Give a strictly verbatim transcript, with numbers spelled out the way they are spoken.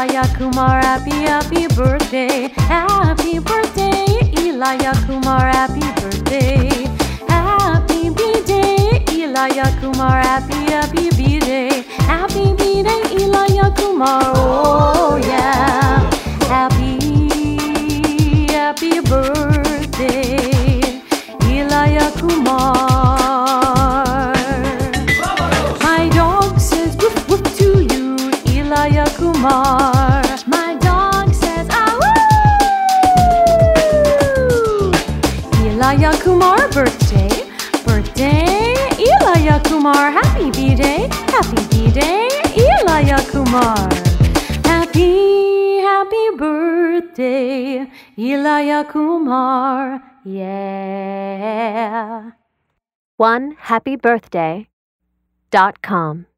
Ilaya Kumar, happy, happy birthday. Happy birthday, Ilaya Kumar, happy birthday. Happy B-Day, Ilaya Kumar, happy, happy B-Day. Happy B-Day, Ilaya Kumar, oh yeah. Happy, happy birthday, Ilaya Kumar. My dog says woof woof to you, Ilaya Kumar. My dog says ah woo. Ilaya Kumar, birthday, birthday, Ilaya Kumar, happy B-Day, happy B-Day, Ilaya Kumar. Happy, happy birthday, Ilaya Kumar, yeah. one happy birthday dot com